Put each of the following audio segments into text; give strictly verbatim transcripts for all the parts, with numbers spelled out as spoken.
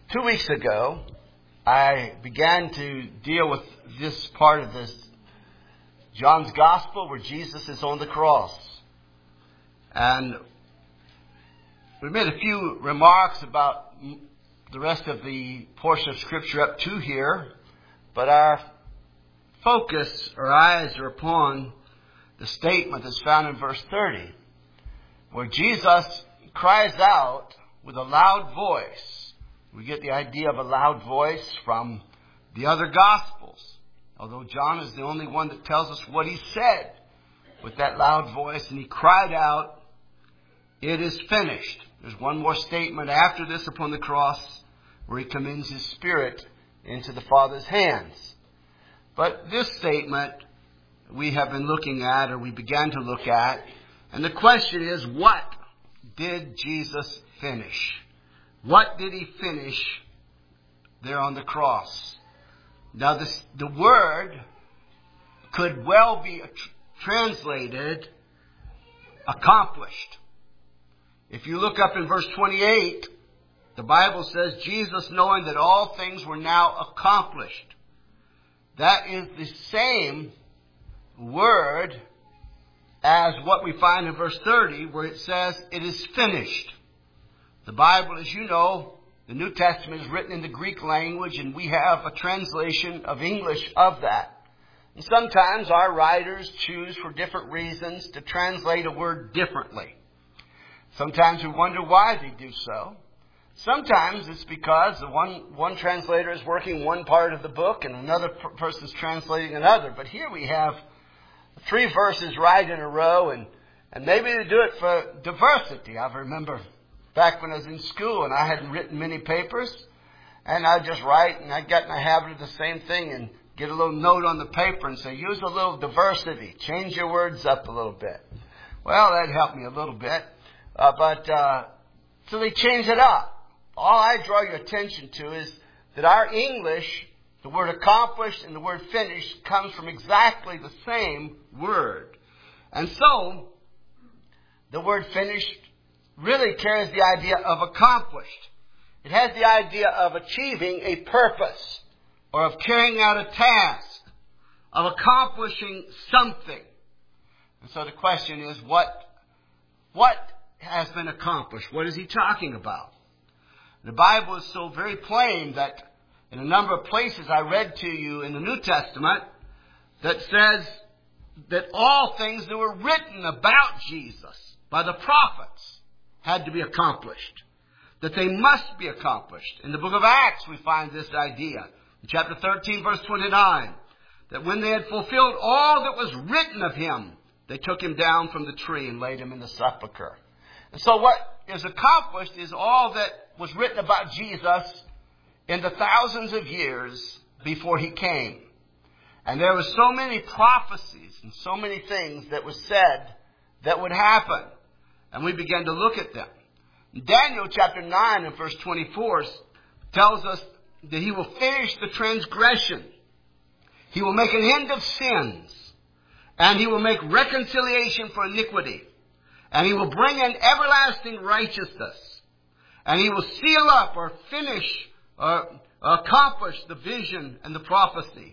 Two weeks ago, I began to deal with this part of this John's Gospel where Jesus is on the cross. And we made a few remarks about the rest of the portion of Scripture up to here, but our focus, our eyes are upon the statement that's found in verse thirty, where Jesus cries out with a loud voice. We get the idea of a loud voice from the other Gospels, although John is the only one that tells us what he said with that loud voice, and he cried out, "It is finished." There's one more statement after this upon the cross where he commends his spirit into the Father's hands. But this statement we have been looking at, or we began to look at, and the question is, what did Jesus finish? What did he finish there on the cross? Now, this, the word could well be tr- translated accomplished. If you look up in verse twenty-eight, the Bible says, Jesus, knowing that all things were now accomplished. That is the same word as what we find in verse thirty, where it says, it is finished. The Bible, as you know, the New Testament is written in the Greek language, and we have a translation of English of that. And sometimes our writers choose for different reasons to translate a word differently. Sometimes we wonder why they do so. Sometimes it's because the one, one translator is working one part of the book and another per- person is translating another. But here we have three verses right in a row, and, and maybe they do it for diversity. I remember back when I was in school and I hadn't written many papers, and I'd just write, and I'd get in the habit of the same thing and get a little note on the paper and say, use a little diversity, change your words up a little bit. Well, that helped me a little bit, uh, but uh, so they change it up. All I draw your attention to is that our English, the word accomplished and the word finished, comes from exactly the same word. And so, the word finished really carries the idea of accomplished. It has the idea of achieving a purpose or of carrying out a task, of accomplishing something. And so the question is, what, what has been accomplished? What is he talking about? The Bible is so very plain that in a number of places I read to you in the New Testament that says that all things that were written about Jesus by the prophets had to be accomplished, that they must be accomplished. In the book of Acts, we find this idea. In chapter thirteen, verse twenty-nine, that when they had fulfilled all that was written of him, they took him down from the tree and laid him in the sepulchre. And so what is accomplished is all that was written about Jesus in the thousands of years before he came. And there were so many prophecies and so many things that were said that would happen. And we began to look at them. Daniel chapter nine and verse twenty-four tells us that he will finish the transgression. He will make an end of sins. And he will make reconciliation for iniquity. And he will bring in everlasting righteousness. And he will seal up or finish or accomplish the vision and the prophecy.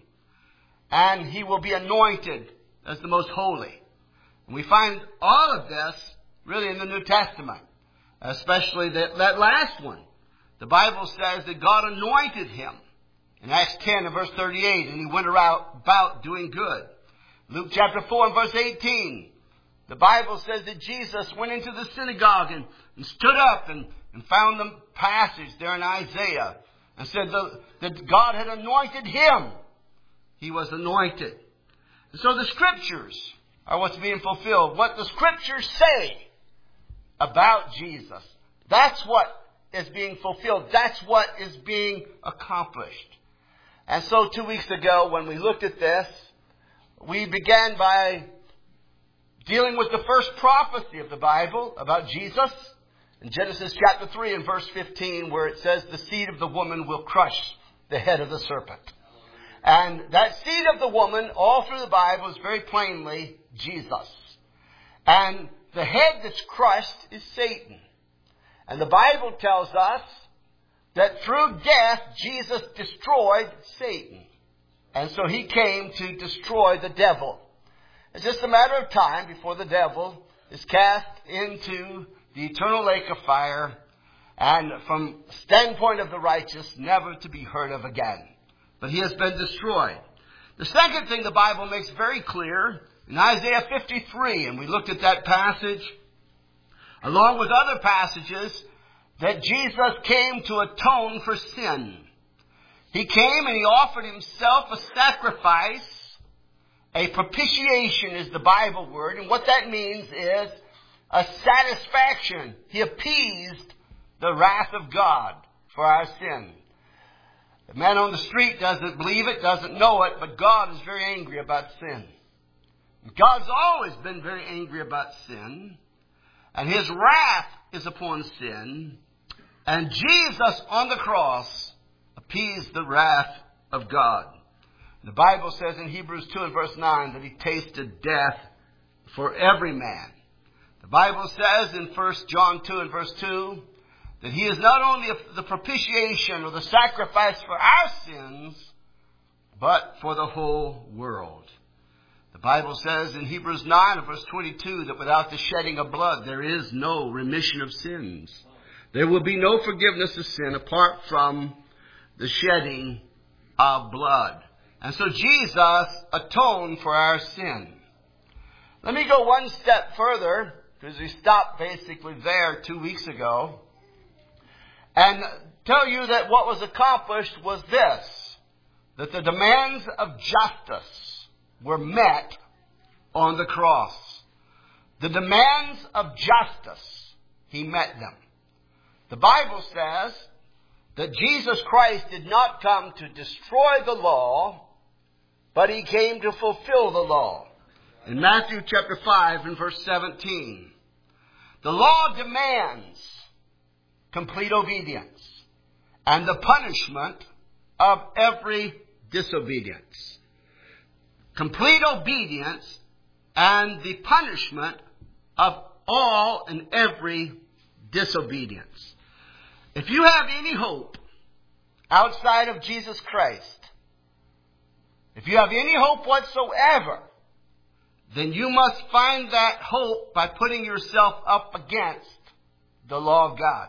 And he will be anointed as the most holy. And we find all of this really in the New Testament, especially that, that last one. The Bible says that God anointed him in Acts ten and verse thirty-eight, and he went around about doing good. Luke chapter four and verse eighteen, the Bible says that Jesus went into the synagogue and, and stood up and, and found the passage there in Isaiah and said the, that God had anointed him. He was anointed. And so the Scriptures are what's being fulfilled. What the Scriptures say about Jesus, that's what is being fulfilled. That's what is being accomplished. And so two weeks ago when we looked at this, we began by dealing with the first prophecy of the Bible about Jesus in Genesis chapter three and verse fifteen, where it says the seed of the woman will crush the head of the serpent. And that seed of the woman, all through the Bible, is very plainly Jesus. And the head that's crushed is Satan. And the Bible tells us that through death Jesus destroyed Satan. And so he came to destroy the devil. It's just a matter of time before the devil is cast into the eternal lake of fire, and from the standpoint of the righteous, never to be heard of again. But he has been destroyed. The second thing the Bible makes very clear in Isaiah fifty-three, and we looked at that passage along with other passages, that Jesus came to atone for sin. He came and he offered himself a sacrifice. A propitiation is the Bible word, and what that means is a satisfaction. He appeased the wrath of God for our sin. The man on the street doesn't believe it, doesn't know it, but God is very angry about sin. God's always been very angry about sin, and his wrath is upon sin, and Jesus on the cross appeased the wrath of God. The Bible says in Hebrews two and verse nine that he tasted death for every man. The Bible says in First John two and verse two that he is not only the propitiation or the sacrifice for our sins, but for the whole world. The Bible says in Hebrews nine and verse twenty-two that without the shedding of blood there is no remission of sins. There will be no forgiveness of sin apart from the shedding of blood. And so Jesus atoned for our sin. Let me go one step further, because we stopped basically there two weeks ago, and tell you that what was accomplished was this, that the demands of justice were met on the cross. The demands of justice, he met them. The Bible says that Jesus Christ did not come to destroy the law, but he came to fulfill the law. In Matthew chapter five and verse seventeen, the law demands complete obedience and the punishment of every disobedience. Complete obedience and the punishment of all and every disobedience. If you have any hope outside of Jesus Christ, if you have any hope whatsoever, then you must find that hope by putting yourself up against the law of God.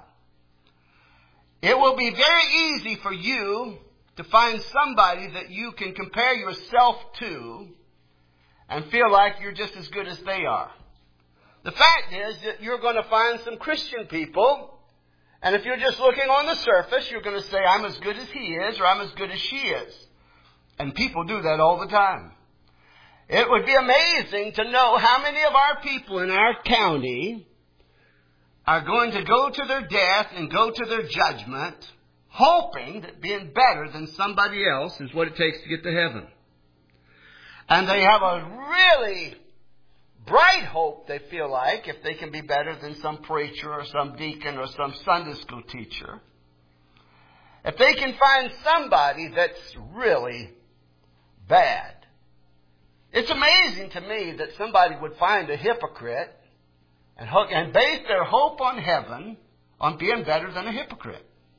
It will be very easy for you to find somebody that you can compare yourself to and feel like you're just as good as they are. The fact is that you're going to find some Christian people, and if you're just looking on the surface, you're going to say, I'm as good as he is, or I'm as good as she is. And people do that all the time. It would be amazing to know how many of our people in our county are going to go to their death and go to their judgment, hoping that being better than somebody else is what it takes to get to heaven. And they have a really bright hope, they feel like, if they can be better than some preacher or some deacon or some Sunday school teacher. If they can find somebody that's really bad. It's amazing to me that somebody would find a hypocrite and, hook, and base their hope on heaven on being better than a hypocrite.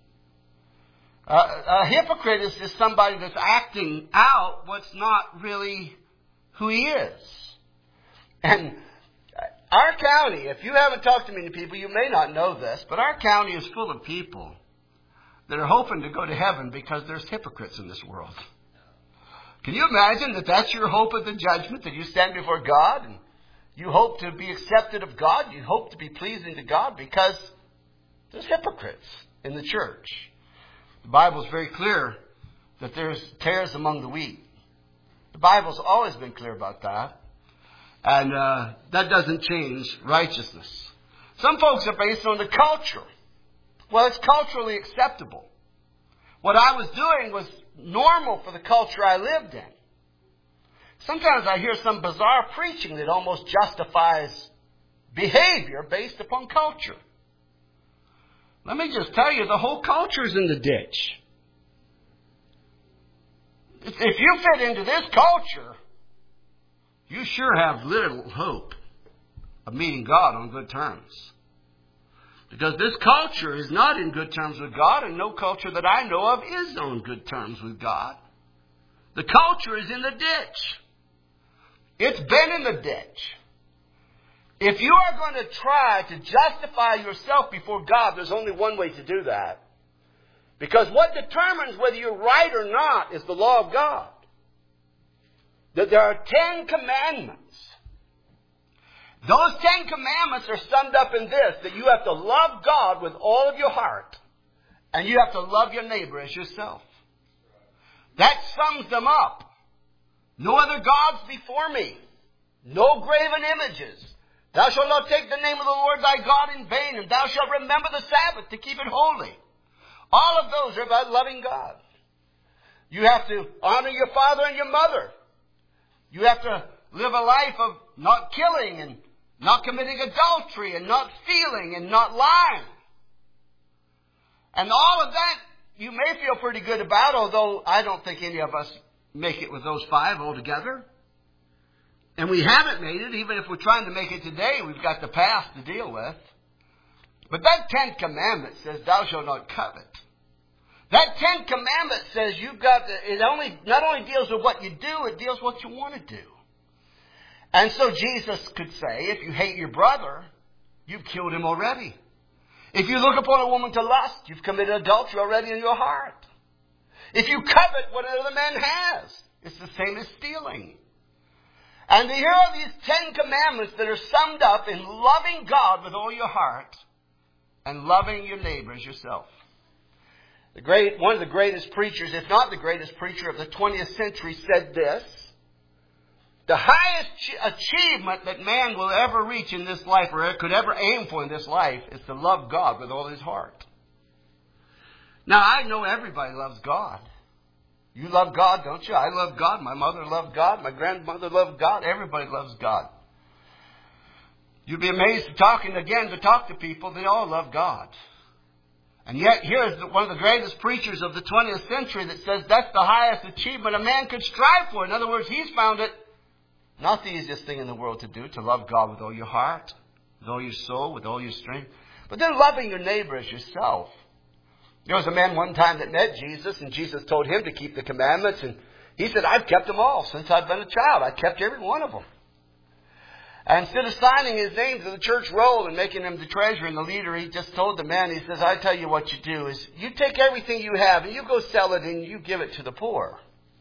Uh, a hypocrite is just somebody that's acting out what's not really who he is. And our county, if you haven't talked to many people, you may not know this, but our county is full of people that are hoping to go to heaven because there's hypocrites in this world. Can you imagine that that's your hope of the judgment, that you stand before God and you hope to be accepted of God, you hope to be pleasing to God because there's hypocrites in the church. The Bible is very clear that there's tares among the wheat. The Bible's always been clear about that. And uh, that doesn't change righteousness. Some folks are based on the culture. Well, it's culturally acceptable. What I was doing was normal for the culture I lived in. Sometimes I hear some bizarre preaching that almost justifies behavior based upon culture. Let me just tell you, the whole culture is in the ditch. If you fit into this culture, you sure have little hope of meeting God on good terms. Because this culture is not in good terms with God, and no culture that I know of is on good terms with God. The culture is in the ditch. It's been in the ditch. If you are going to try to justify yourself before God, there's only one way to do that. Because what determines whether you're right or not is the law of God. That there are Ten Commandments. Those Ten Commandments are summed up in this, that you have to love God with all of your heart, and you have to love your neighbor as yourself. That sums them up. No other gods before me. No graven images. Thou shalt not take the name of the Lord thy God in vain, and thou shalt remember the Sabbath to keep it holy. All of those are about loving God. You have to honor your father and your mother. You have to live a life of not killing and not committing adultery and not stealing and not lying. And all of that you may feel pretty good about, although I don't think any of us make it with those five altogether. And we haven't made it. Even if we're trying to make it today, we've got the past to deal with. But that Tenth Commandment says, thou shalt not covet. That Tenth Commandment says you've got to, it only, not only deals with what you do, it deals with what you want to do. And so Jesus could say, if you hate your brother, you've killed him already. If you look upon a woman to lust, you've committed adultery already in your heart. If you covet what another man has, it's the same as stealing. And here are these Ten Commandments that are summed up in loving God with all your heart and loving your neighbor as yourself. The great, one of the greatest preachers, if not the greatest preacher of the twentieth century, said this: the highest achievement that man will ever reach in this life, or could ever aim for in this life, is to love God with all his heart. Now, I know everybody loves God. You love God, don't you? I love God. My mother loved God. My grandmother loved God. Everybody loves God. You'd be amazed talking again to talk to people. They all love God. And yet, here's one of the greatest preachers of the twentieth century that says that's the highest achievement a man could strive for. In other words, he's found it not the easiest thing in the world to do, to love God with all your heart, with all your soul, with all your strength. But then loving your neighbor as yourself. There was a man one time that met Jesus, and Jesus told him to keep the commandments. And he said, I've kept them all since I've been a child. I've kept every one of them. And instead of signing his name to the church roll and making him the treasurer and the leader, he just told the man, he says, I tell you what you do is you take everything you have and you go sell it and you give it to the poor.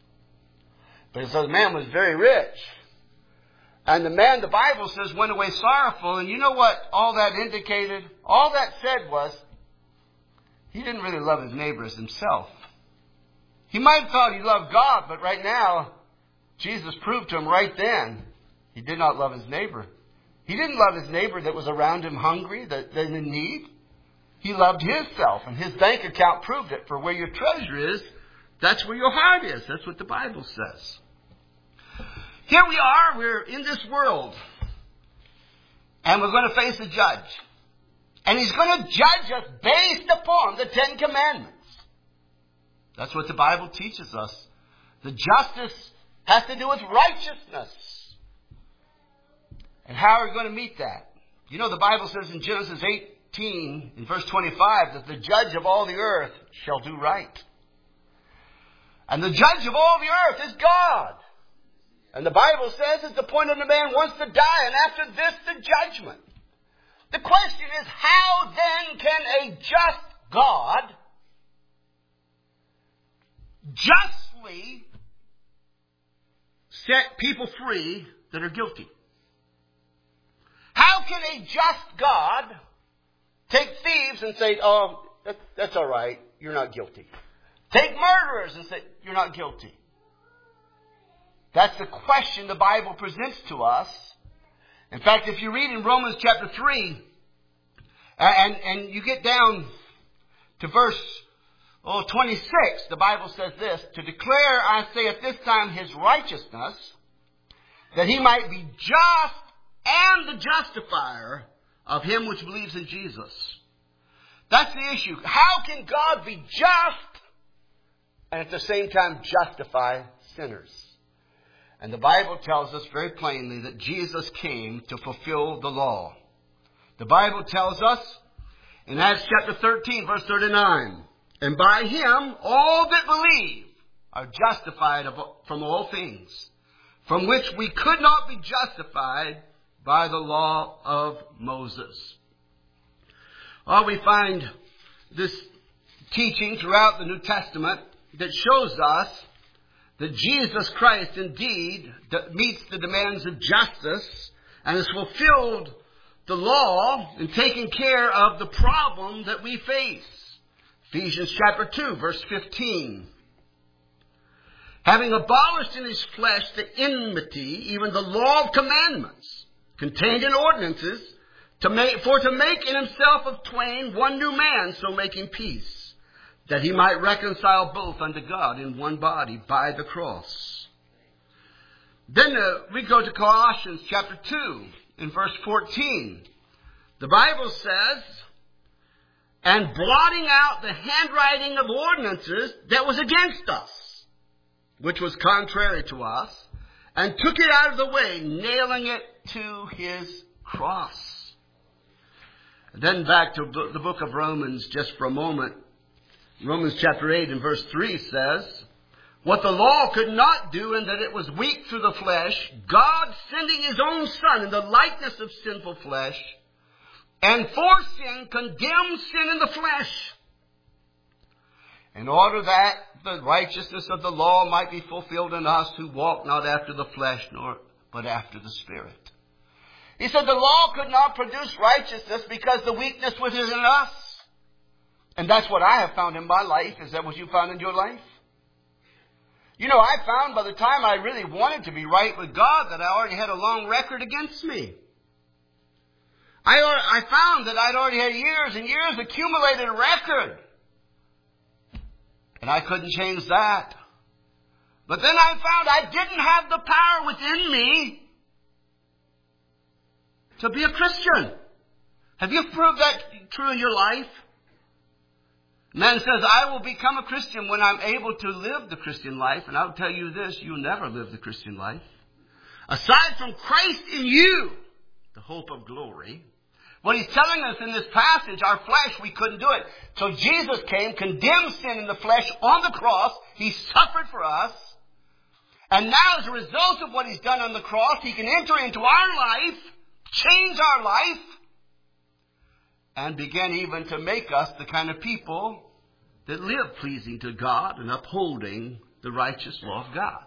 But so the man was very rich. And the man, the Bible says, went away sorrowful. And you know what all that indicated? All that said was, he didn't really love his neighbor as himself. He might have thought he loved God, but right now, Jesus proved to him right then, he did not love his neighbor. He didn't love his neighbor that was around him hungry, that, that in need. He loved himself, and his bank account proved it. For where your treasure is, that's where your heart is. That's what the Bible says. Here we are, we're in this world, and we're going to face a judge. And he's going to judge us based upon the Ten Commandments. That's what the Bible teaches us. The justice has to do with righteousness. And how are we going to meet that? You know, the Bible says in Genesis eighteen, in verse twenty-five, that the judge of all the earth shall do right. And the judge of all the earth is God. And the Bible says it's appointed a man once to die, and after this, the judgment. The question is, how then can a just God justly set people free that are guilty? How can a just God take thieves and say, oh, that, that's all right, you're not guilty? Take murderers and say, you're not guilty. That's the question the Bible presents to us. In fact, if you read in Romans chapter three, and, and you get down to verse oh, twenty-six, the Bible says this, to declare, I say at this time, his righteousness, that he might be just and the justifier of him which believes in Jesus. That's the issue. How can God be just and at the same time justify sinners? And the Bible tells us very plainly that Jesus came to fulfill the law. The Bible tells us In Acts chapter thirteen, verse thirty-nine, and by him all that believe are justified from all things, from which we could not be justified by the law of Moses. Well, we find this teaching throughout the New Testament that shows us that Jesus Christ indeed meets the demands of justice and has fulfilled the law in taking care of the problem that we face. Ephesians chapter two, verse fifteen. Having abolished in his flesh the enmity, even the law of commandments contained in ordinances, to make, for to make in himself of twain one new man, so making peace, that he might reconcile both unto God in one body by the cross. Then uh, we go to Colossians chapter two in verse fourteen. The Bible says, and blotting out the handwriting of ordinances that was against us, which was contrary to us, and took it out of the way, nailing it to his cross. Then back to the book of Romans just for a moment. Romans chapter eight and verse three says, what the law could not do, in that it was weak through the flesh, God sending his own Son in the likeness of sinful flesh, and for sin condemned sin in the flesh, in order that the righteousness of the law might be fulfilled in us who walk not after the flesh, nor but after the Spirit. He said the law could not produce righteousness because the weakness was in us. And that's what I have found in my life. Is that what you found in your life? You know, I found by the time I really wanted to be right with God that I already had a long record against me. I, I found that I'd already had years and years accumulated record. And I couldn't change that. But then I found I didn't have the power within me to be a Christian. Have you proved that true in your life? Man says, I will become a Christian when I'm able to live the Christian life. And I'll tell you this, you'll never live the Christian life. Aside from Christ in you, the hope of glory. What he's telling us in this passage, our flesh, we couldn't do it. So Jesus came, condemned sin in the flesh on the cross. He suffered for us. And now as a result of what he's done on the cross, he can enter into our life, change our life, and begin even to make us the kind of people that live pleasing to God and upholding the righteous law of God.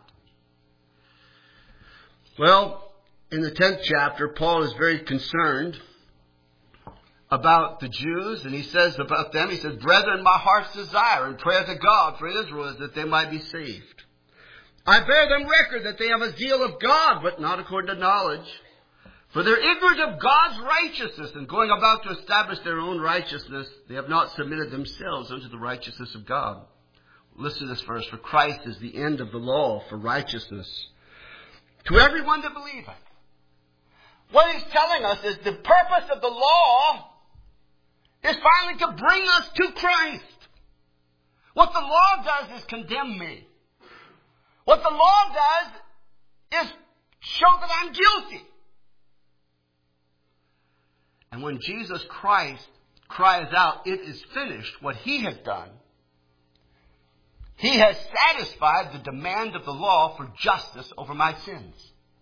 Well, in the tenth chapter, Paul is very concerned about the Jews, and he says about them, he says, brethren, my heart's desire and prayer to God for Israel is that they might be saved. I bear them record that they have a zeal of God, but not according to knowledge. For they're ignorant of God's righteousness, and going about to establish their own righteousness, they have not submitted themselves unto the righteousness of God. Listen to this verse. For Christ is the end of the law for righteousness to everyone that believeth. What he's telling us is the purpose of the law is finally to bring us to Christ. What the law does is condemn me. What the law does is show that I'm guilty. And when Jesus Christ cries out, it is finished, what he has done, he has satisfied the demand of the law for justice over my sins.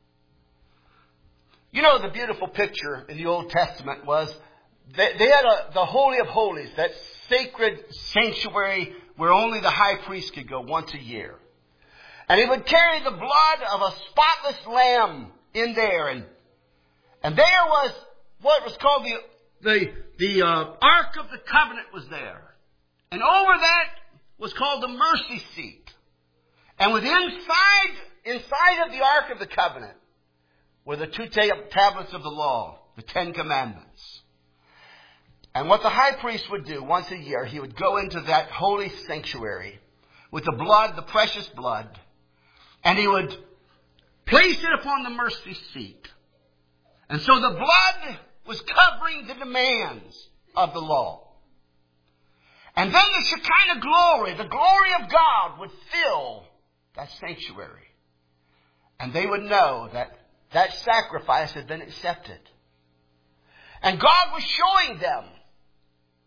You know, the beautiful picture in the Old Testament was they, they had a, the Holy of Holies, that sacred sanctuary where only the high priest could go once a year. And he would carry the blood of a spotless lamb in there. And, and there was what was called the, the, the uh, Ark of the Covenant was there. And over that was called the mercy seat. And within inside, inside of the Ark of the Covenant were the two tablets of the law, the Ten Commandments. And what the high priest would do once a year, he would go into that holy sanctuary with the blood, the precious blood, and he would place it upon the mercy seat. And so the blood was covering the demands of the law. And then the Shekinah glory, the glory of God, would fill that sanctuary. And they would know that that sacrifice had been accepted. And God was showing them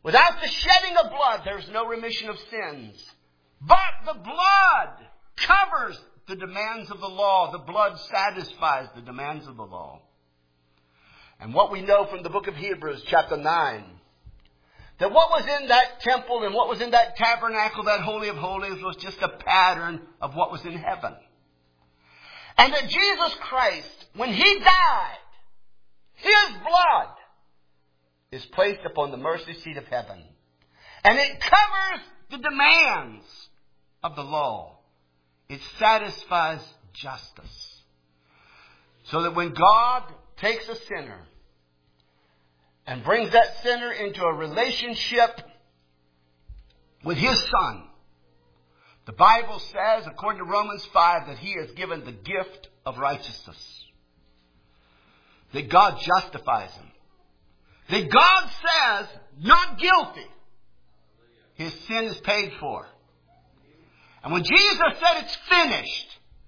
Without the shedding of blood, there's no remission of sins. But the blood covers the demands of the law. The blood satisfies the demands of the law. And what we know from the book of Hebrews, chapter nine, that what was in that temple and what was in that tabernacle, that Holy of Holies, was just a pattern of what was in heaven. And that Jesus Christ, when He died, His blood is placed upon the mercy seat of heaven. And it covers the demands of the law. It satisfies justice. So that when God takes a sinner and brings that sinner into a relationship with His Son, the Bible says, according to Romans five, that He is given the gift of righteousness. That God justifies him. That God says, not guilty. His sin is paid for. And when Jesus said it's finished,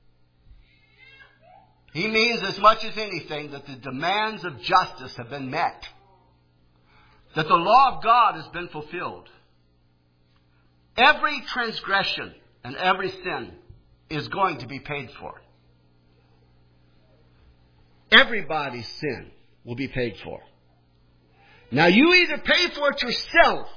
He means as much as anything that the demands of justice have been met. That the law of God has been fulfilled. Every transgression and every sin is going to be paid for. Everybody's sin will be paid for. Now you either pay for it yourself,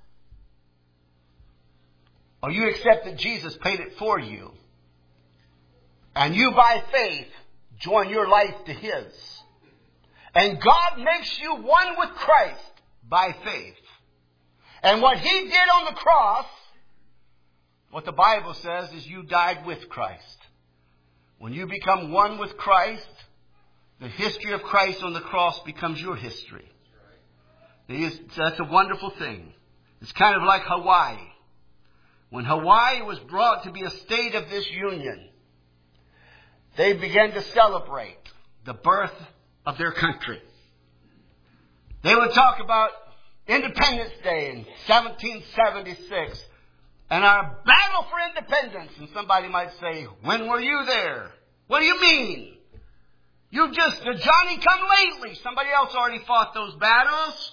or you accept that Jesus paid it for you. And you by faith join your life to His. And God makes you one with Christ by faith. And what He did on the cross, what the Bible says is you died with Christ. When you become one with Christ, the history of Christ on the cross becomes your history. That's a wonderful thing. It's kind of like Hawaii. When Hawaii was brought to be a state of this union, they began to celebrate the birth of their country. They would talk about Independence Day in seventeen seventy-six and our battle for independence. And somebody might say, when were you there? What do you mean? You just, the Johnny come lately. Somebody else already fought those battles.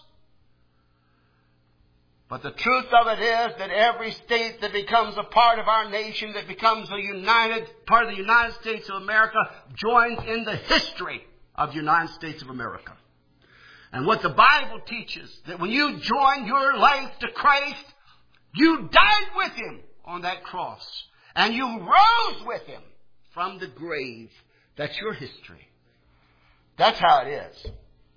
But the truth of it is that every state that becomes a part of our nation, that becomes a united part of the United States of America, joins in the history of the United States of America. And what the Bible teaches, that when you join your life to Christ, you died with Him on that cross. And you rose with Him from the grave. That's your history. That's how it is.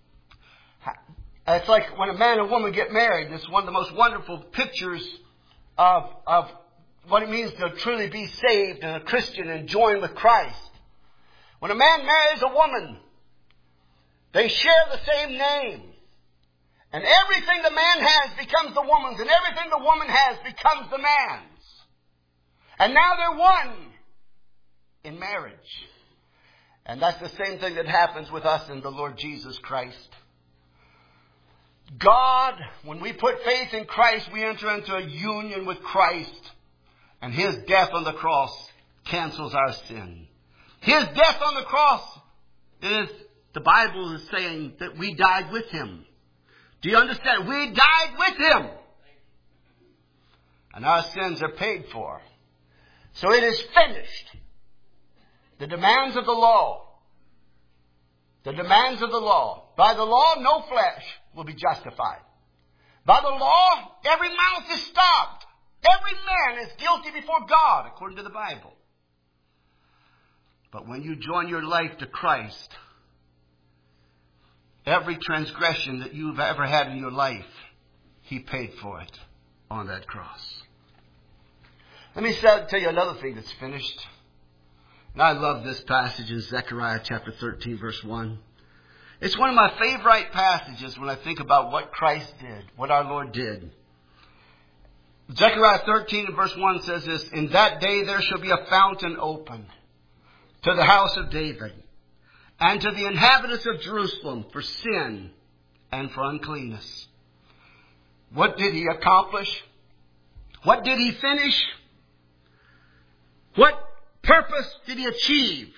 It's like when a man and woman get married. It's one of the most wonderful pictures of, of what it means to truly be saved and a Christian and join with Christ. When a man marries a woman, they share the same name. And everything the man has becomes the woman's, and everything the woman has becomes the man's. And now they're one in marriage. And that's the same thing that happens with us in the Lord Jesus Christ. God, when we put faith in Christ, we enter into a union with Christ. And His death on the cross cancels our sin. His death on the cross is, the Bible is saying that we died with Him. Do you understand? We died with Him. And our sins are paid for. So it is finished. The demands of the law. The demands of the law. By the law, no flesh will be justified. By the law, every mouth is stopped. Every man is guilty before God, according to the Bible. But when you join your life to Christ, every transgression that you've ever had in your life, He paid for it on that cross. Let me tell you another thing that's finished. And I love this passage in Zechariah chapter thirteen, verse one. It's one of my favorite passages when I think about what Christ did, what our Lord did. Zechariah thirteen and verse one says this, "In that day there shall be a fountain opened to the house of David and to the inhabitants of Jerusalem for sin and for uncleanness." What did He accomplish? What did He finish? What purpose did He achieve?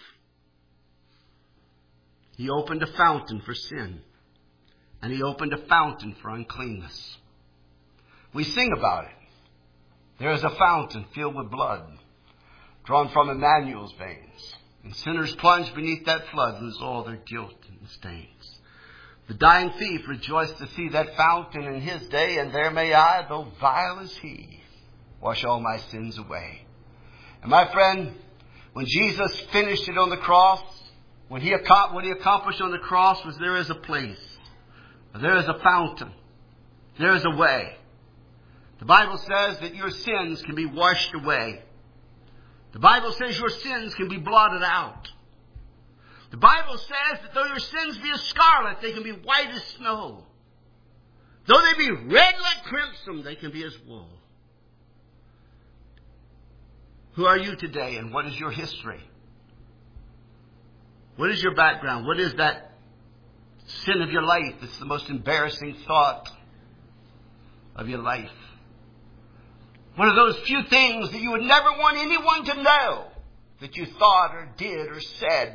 He opened a fountain for sin. And He opened a fountain for uncleanness. We sing about it. There is a fountain filled with blood, drawn from Emmanuel's veins. And sinners plunge beneath that flood, lose all their guilt and stains. The dying thief rejoiced to see that fountain in his day, and there may I, though vile as he, wash all my sins away. And my friend, when Jesus finished it on the cross, when he, what he accomplished on the cross was there is a place, there is a fountain, there is a way. The Bible says that your sins can be washed away. The Bible says your sins can be blotted out. The Bible says that though your sins be as scarlet, they can be white as snow. Though they be red like crimson, they can be as wool. Who are you today, and what is your history? What is your background? What is that sin of your life that's the most embarrassing thought of your life? One of those few things that you would never want anyone to know that you thought or did or said.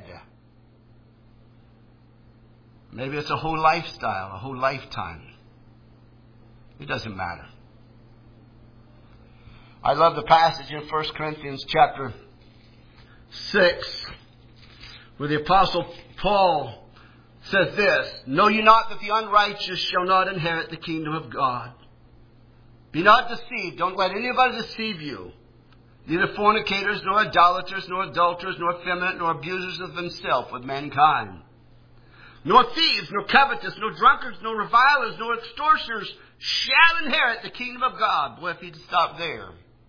Maybe it's a whole lifestyle, a whole lifetime. It doesn't matter. I love the passage in First Corinthians chapter six, where the Apostle Paul says this, "Know ye not that the unrighteous shall not inherit the kingdom of God? Be not deceived. Don't let anybody deceive you. Neither fornicators, nor idolaters, nor adulterers, nor effeminate, nor abusers of themselves with mankind. Nor thieves, nor covetous, nor drunkards, nor revilers, nor extortioners shall inherit the kingdom of God." Boy, if he'd stopped there.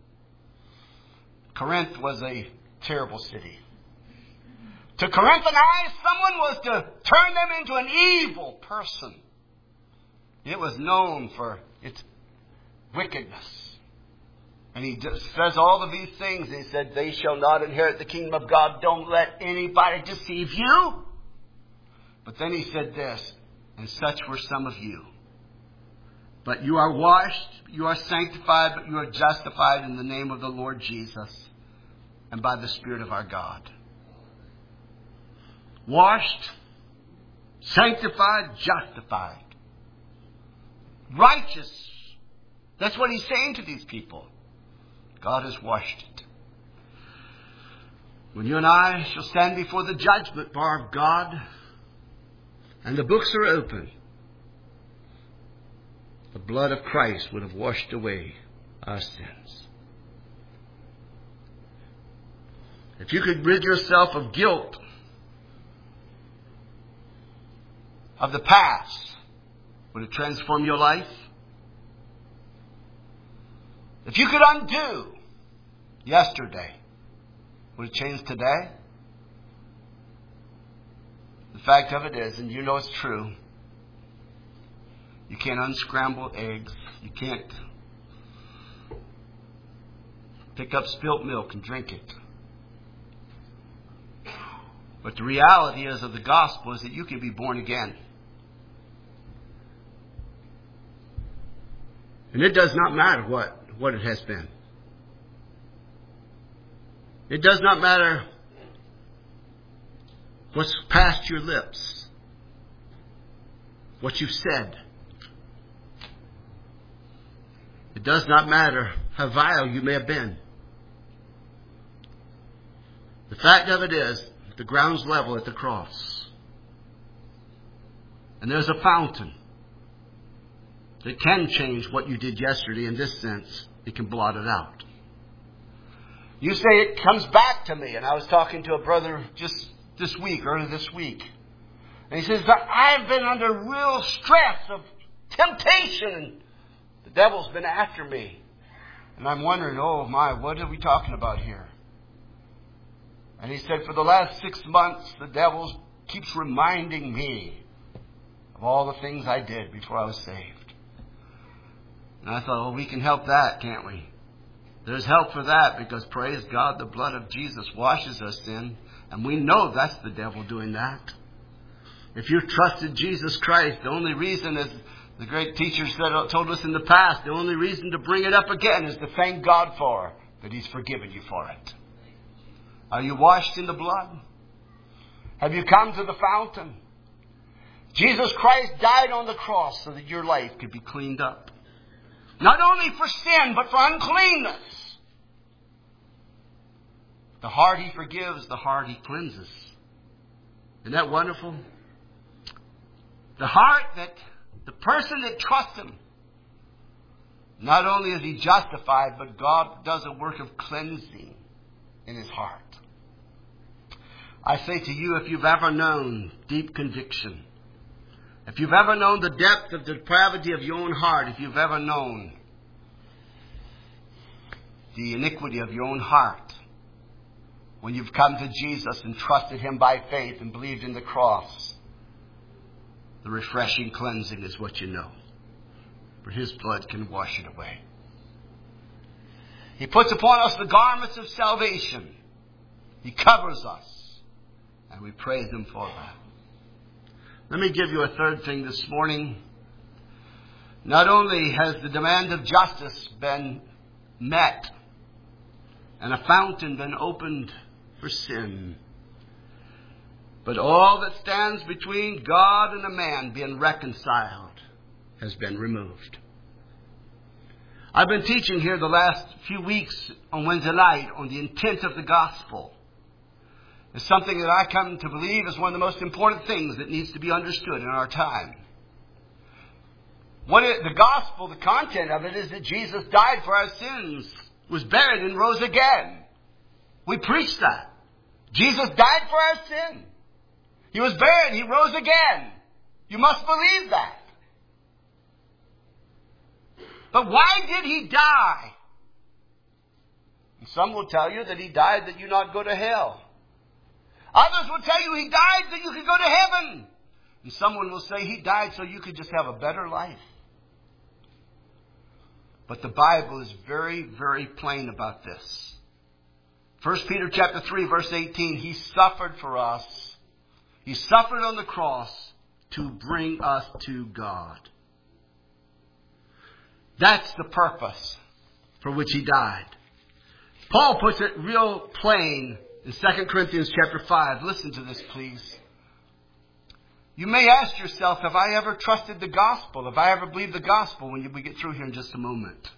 Corinth was a terrible city. To Corinthanize someone was to turn them into an evil person. It was known for its wickedness. And he says all of these things. He said, they shall not inherit the kingdom of God. Don't let anybody deceive you. But then he said this, and such were some of you. But you are washed, you are sanctified, but you are justified in the name of the Lord Jesus and by the Spirit of our God. Washed, sanctified, justified. Righteous. That's what he's saying to these people. God has washed it. When you and I shall stand before the judgment bar of God, and the books are open, the blood of Christ would have washed away our sins. If you could rid yourself of guilt of the past, would it transform your life? If you could undo yesterday, would it change today? The fact of it is, and you know it's true, you can't unscramble eggs. You can't pick up spilt milk and drink it. But the reality is of the gospel is that you can be born again. And it does not matter what, what it has been. It does not matter what's past your lips, what you've said. It does not matter how vile you may have been. The fact of it is, the ground's level at the cross. And there's a fountain that can change what you did yesterday. In this sense, it can blot it out. You say it comes back to me. And I was talking to a brother just this week, early this week. And he says, I've been under real stress of temptation. And the devil's been after me. And I'm wondering, oh my, what are we talking about here? And he said, for the last six months, the devil keeps reminding me of all the things I did before I was saved. And I thought, well, we can help that, can't we? There's help for that because, praise God, the blood of Jesus washes us in. And we know that's the devil doing that. If you've trusted Jesus Christ, the only reason, as the great teachers said, told us in the past, the only reason to bring it up again is to thank God for that He's forgiven you for it. Are you washed in the blood? Have you come to the fountain? Jesus Christ died on the cross so that your life could be cleaned up. Not only for sin, but for uncleanness. The heart He forgives, the heart He cleanses. Isn't that wonderful? The heart that, the person that trusts Him, not only is he justified, but God does a work of cleansing in his heart. I say to you, if you've ever known deep conviction, if you've ever known the depth of the depravity of your own heart, if you've ever known the iniquity of your own heart, when you've come to Jesus and trusted Him by faith and believed in the cross, the refreshing cleansing is what you know. For His blood can wash it away. He puts upon us the garments of salvation. He covers us. And we praise Him for that. Let me give you a third thing this morning. Not only has the demand of justice been met and a fountain been opened for sin, but all that stands between God and a man being reconciled has been removed. I've been teaching here the last few weeks on Wednesday night on the intent of the gospel. It's something that I come to believe is one of the most important things that needs to be understood in our time. What it, the gospel, the content of it is that Jesus died for our sins, was buried and rose again. We preach that. Jesus died for our sin. He was buried. He rose again. You must believe that. But why did He die? And some will tell you that He died that you not go to hell. Others will tell you He died that you could go to heaven. And someone will say He died so you could just have a better life. But the Bible is very, very plain about this. First Peter chapter three, verse eighteen, He suffered for us. He suffered on the cross to bring us to God. That's the purpose for which He died. Paul puts it real plain in Second Corinthians chapter five. Listen to this, please. You may ask yourself, have I ever trusted the gospel? Have I ever believed the gospel? When we get through here in just a moment.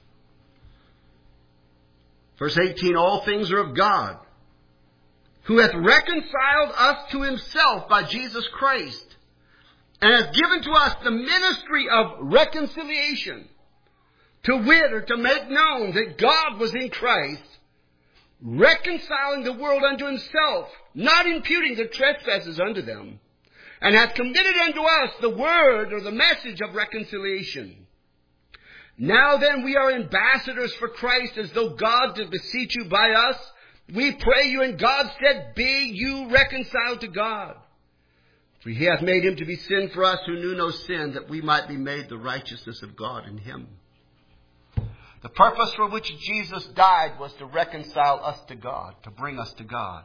Verse eighteen, all things are of God, who hath reconciled us to Himself by Jesus Christ, and hath given to us the ministry of reconciliation, to wit, or to make known that God was in Christ, reconciling the world unto Himself, not imputing the trespasses unto them, and hath committed unto us the word or the message of reconciliation. Now then we are ambassadors for Christ, as though God did beseech you by us. We pray you in God's stead, be you reconciled to God. For He hath made Him to be sin for us who knew no sin, that we might be made the righteousness of God in Him. The purpose for which Jesus died was to reconcile us to God, to bring us to God.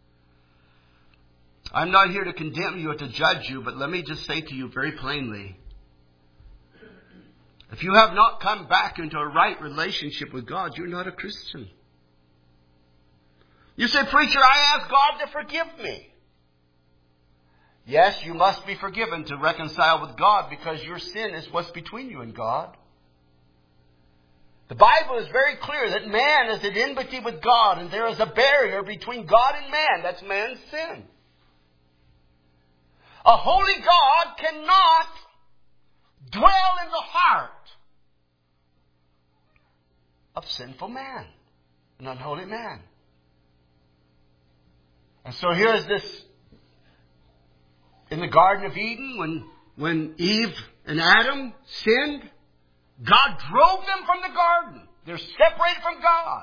I'm not here to condemn you or to judge you, but let me just say to you very plainly, if you have not come back into a right relationship with God, you're not a Christian. You say, preacher, I ask God to forgive me. Yes, you must be forgiven to reconcile with God, because your sin is what's between you and God. The Bible is very clear that man is at enmity with God, and there is a barrier between God and man. That's man's sin. A holy God cannot dwell in the heart of sinful man, an unholy man. And so here's this, in the Garden of Eden, when, when Eve and Adam sinned, God drove them from the garden. They're separated from God.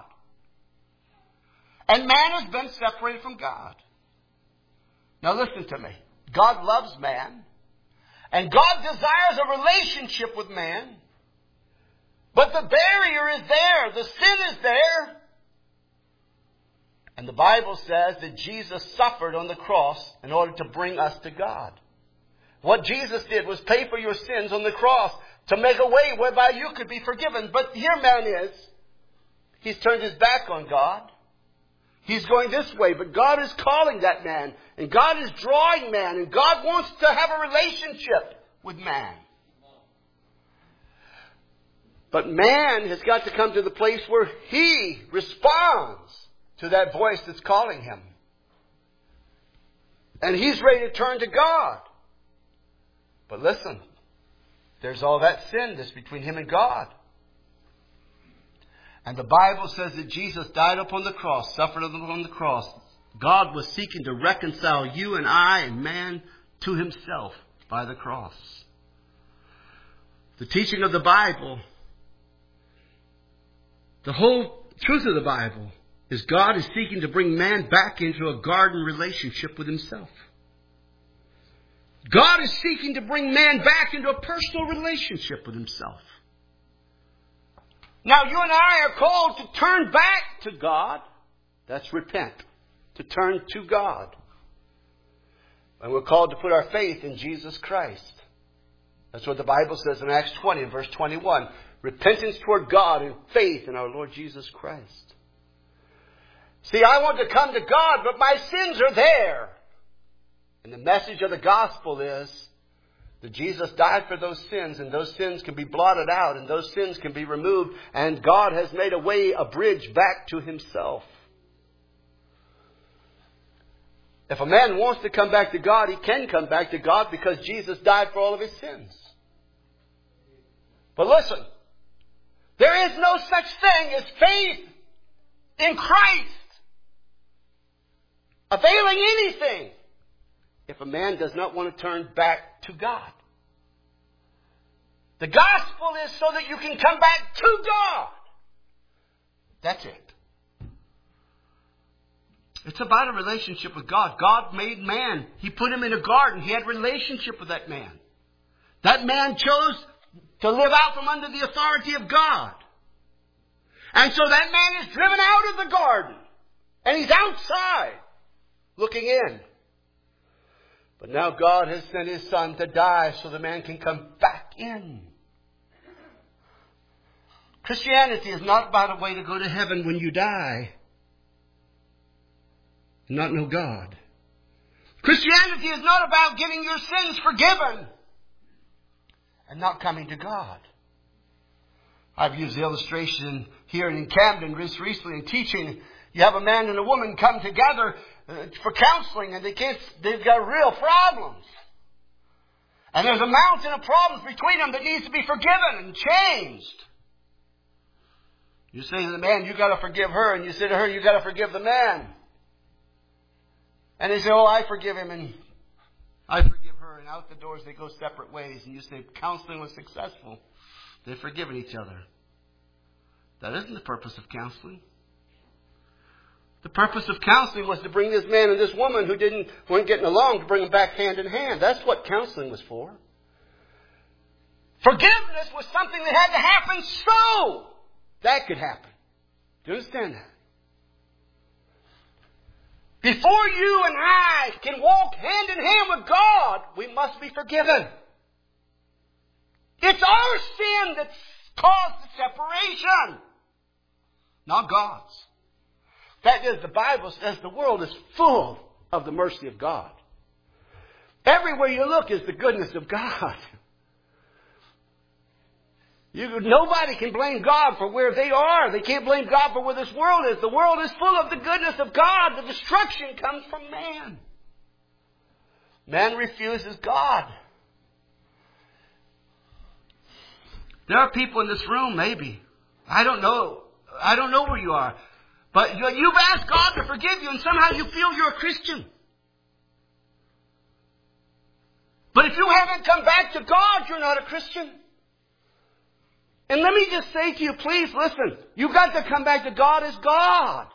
And man has been separated from God. Now listen to me. God loves man. And God desires a relationship with man. But the barrier is there. The sin is there. And the Bible says that Jesus suffered on the cross in order to bring us to God. What Jesus did was pay for your sins on the cross, to make a way whereby you could be forgiven. But here man is. He's turned his back on God. He's going this way, but God is calling that man. And God is drawing man. And God wants to have a relationship with man. But man has got to come to the place where he responds to that voice that's calling him. And he's ready to turn to God. But listen, there's all that sin that's between him and God. And the Bible says that Jesus died upon the cross, suffered upon the cross. God was seeking to reconcile you and I and man to himself by the cross. The teaching of the Bible, the whole truth of the Bible, is God is seeking to bring man back into a garden relationship with himself. God is seeking to bring man back into a personal relationship with himself. Now you and I are called to turn back to God. That's repent. To turn to God. And we're called to put our faith in Jesus Christ. That's what the Bible says in Acts twenty and verse twenty-one. Repentance toward God and faith in our Lord Jesus Christ. See, I want to come to God, but my sins are there. And the message of the gospel is that Jesus died for those sins, and those sins can be blotted out, and those sins can be removed, and God has made a way, a bridge back to himself. If a man wants to come back to God, he can come back to God because Jesus died for all of his sins. But listen, there is no such thing as faith in Christ availing anything if a man does not want to turn back to God. The gospel is so that you can come back to God. That's it. It's about a relationship with God. God made man. He put him in a garden. He had a relationship with that man. That man chose to live out from under the authority of God. And so that man is driven out of the garden. And he's outside looking in. But now God has sent his Son to die so the man can come back in. Christianity is not about a way to go to heaven when you die and not know God. Christianity is not about getting your sins forgiven and not coming to God. I've used the illustration here in Camden recently in teaching. You have a man and a woman come together for counseling, and they can't, they've got real problems. And there's a mountain of problems between them that needs to be forgiven and changed. You say to the man, you got to forgive her, and you say to her, you got to forgive the man. And they say, oh, I forgive him, and I forgive her, and out the doors they go separate ways. And you say, counseling was successful. They've forgiven each other. That isn't the purpose of counseling. The purpose of counseling was to bring this man and this woman who didn't weren't getting along, to bring them back hand in hand. That's what counseling was for. Forgiveness was something that had to happen so that could happen. Do you understand that? Before you and I can walk hand in hand with God, we must be forgiven. It's our sin that's caused the separation, not God's. That is, the Bible says the world is full of the mercy of God. Everywhere you look is the goodness of God. You, nobody can blame God for where they are. They can't blame God for where this world is. The world is full of the goodness of God. The destruction comes from man. Man refuses God. There are people in this room, maybe. I don't know. I don't know where you are. But you've asked God to forgive you, and somehow you feel you're a Christian. But if you haven't come back to God, you're not a Christian. And let me just say to you, please listen. You've got to come back to God as God.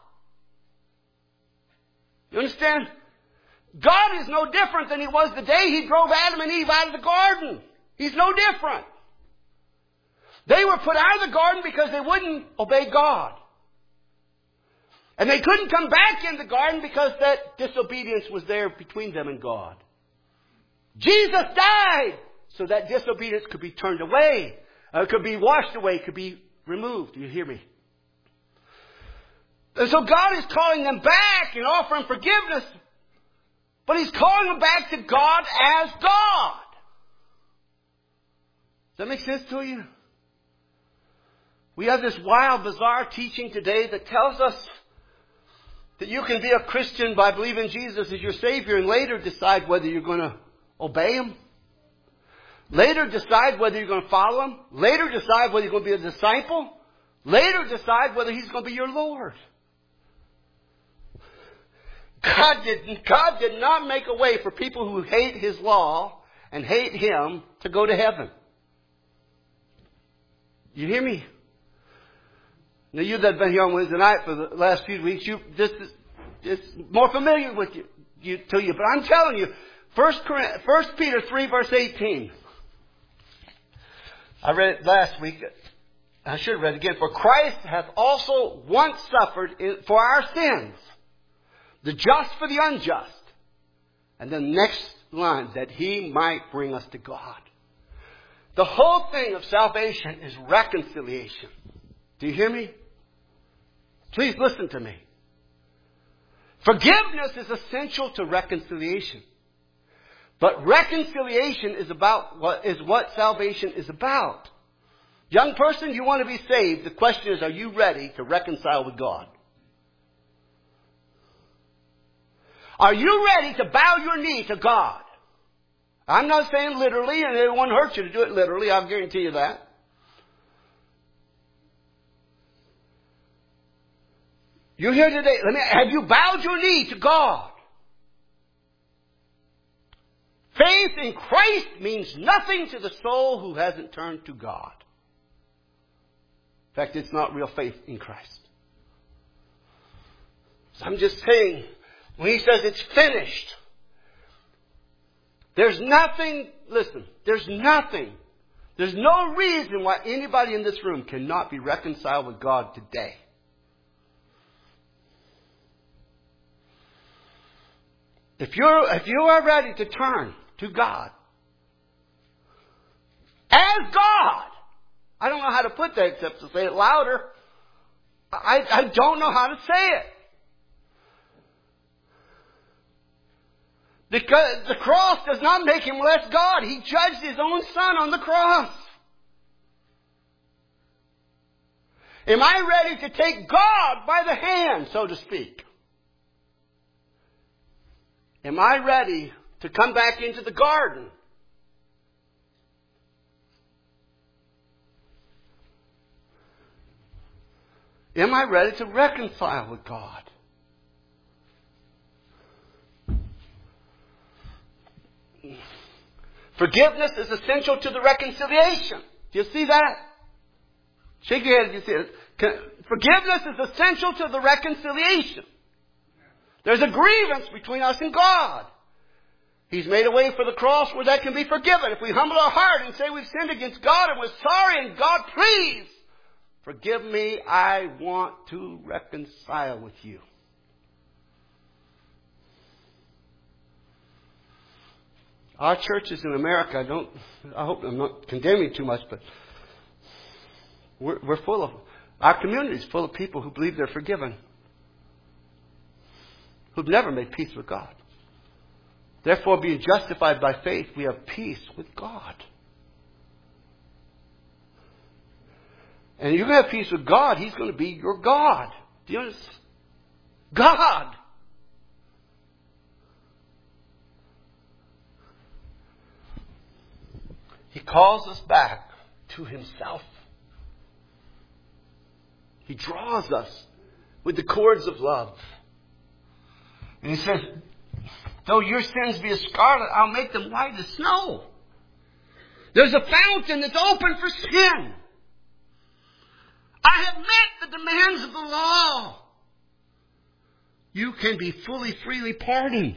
You understand? God is no different than He was the day He drove Adam and Eve out of the garden. He's no different. They were put out of the garden because they wouldn't obey God. And they couldn't come back in the garden because that disobedience was there between them and God. Jesus died so that disobedience could be turned away. Uh, could be washed away, could be removed. Do you hear me? And so God is calling them back and offering forgiveness. But He's calling them back to God as God. Does that make sense to you? We have this wild, bizarre teaching today that tells us that you can be a Christian by believing Jesus as your Savior and later decide whether you're going to obey Him. Later decide whether you're going to follow Him. Later decide whether you're going to be a disciple. Later decide whether He's going to be your Lord. God did, God did not make a way for people who hate His law and hate Him to go to heaven. You hear me? Now, you that have been here on Wednesday night for the last few weeks, you this is it's more familiar with you, you to you. But I'm telling you, First Peter three verse eighteen. I read it last week. I should have read it again. For Christ hath also once suffered for our sins, the just for the unjust. And then next line, that He might bring us to God. The whole thing of salvation is reconciliation. Do you hear me? Please listen to me. Forgiveness is essential to reconciliation. But reconciliation is about what is what salvation is about. Young person, you want to be saved. The question is, are you ready to reconcile with God? Are you ready to bow your knee to God? I'm not saying literally, and it won't hurt you to do it literally. I'll guarantee you that. You're here today. Let me, have you bowed your knee to God? Faith in Christ means nothing to the soul who hasn't turned to God. In fact, it's not real faith in Christ. So I'm just saying, when He says it's finished, there's nothing, listen, there's nothing, there's no reason why anybody in this room cannot be reconciled with God today. If you're, if you are ready to turn to God, as God, I don't know how to put that except to say it louder. I, I don't know how to say it. Because the cross does not make Him less God. He judged His own Son on the cross. Am I ready to take God by the hand, so to speak? Am I ready to come back into the garden? Am I ready to reconcile with God? Forgiveness is essential to the reconciliation. Do you see that? Shake your head if you see it. Forgiveness is essential to the reconciliation. There's a grievance between us and God. He's made a way for the cross where that can be forgiven. If we humble our heart and say we've sinned against God and we're sorry, and God, please forgive me, I want to reconcile with you. Our churches in America, I don't, I hope I'm not condemning too much, but we're, we're full of, our community is full of people who believe they're forgiven, who've never made peace with God. Therefore, being justified by faith, we have peace with God. And you're going to have peace with God, He's going to be your God. Do you understand? God! He calls us back to Himself. He draws us with the cords of love. And He says, though your sins be as scarlet, I'll make them white as snow. There's a fountain that's open for sin. I have met the demands of the law. You can be fully, freely pardoned.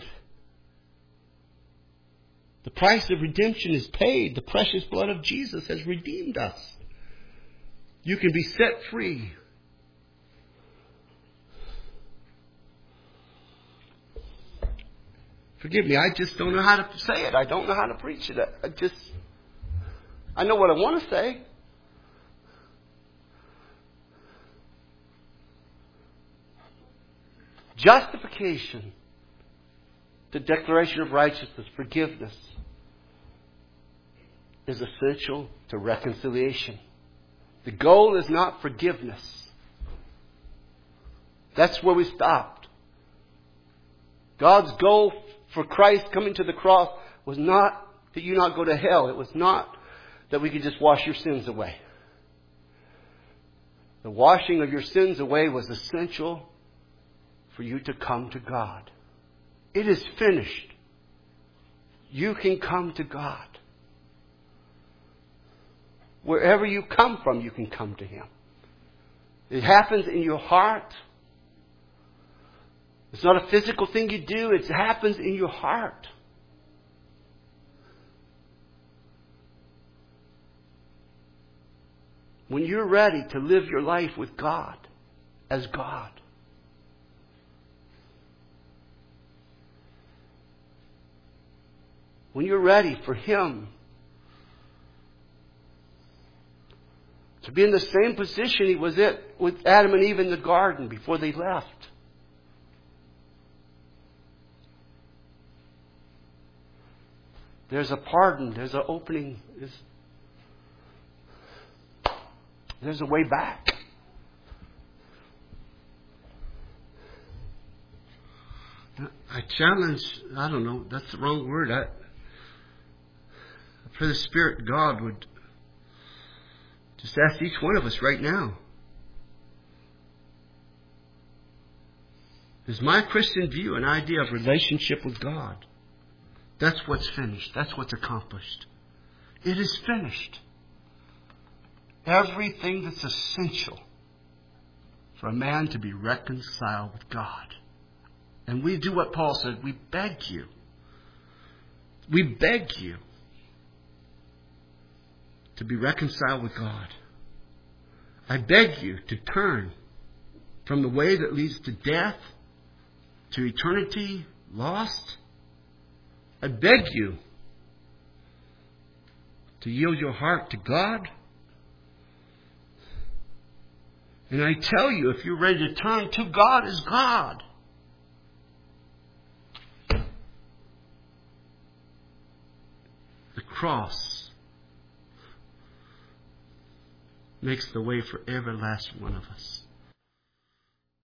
The price of redemption is paid. The precious blood of Jesus has redeemed us. You can be set free. Forgive me, I just don't know how to say it. I don't know how to preach it. I just, I know what I want to say. Justification, the declaration of righteousness, forgiveness, is essential to reconciliation. The goal is not forgiveness. That's where we stopped. God's goal for Christ coming to the cross was not that you not go to hell. It was not that we could just wash your sins away. The washing of your sins away was essential for you to come to God. It is finished. You can come to God. Wherever you come from, you can come to Him. It happens in your heart. It's not a physical thing you do. It happens in your heart. When you're ready to live your life with God as God. When you're ready for Him to be in the same position He was in with Adam and Eve in the garden before they left. There's a pardon. There's an opening. There's, there's a way back. I challenge, I don't know, that's the wrong word. I, I pray the Spirit God would just ask each one of us right now. Is my Christian view an idea of relationship with God? That's what's finished. That's what's accomplished. It is finished. Everything that's essential for a man to be reconciled with God. And we do what Paul said. We beg you. We beg you to be reconciled with God. I beg you to turn from the way that leads to death, to eternity lost. I beg you to yield your heart to God. And I tell you, if you're ready to turn to God as God, the cross makes the way for every last one of us.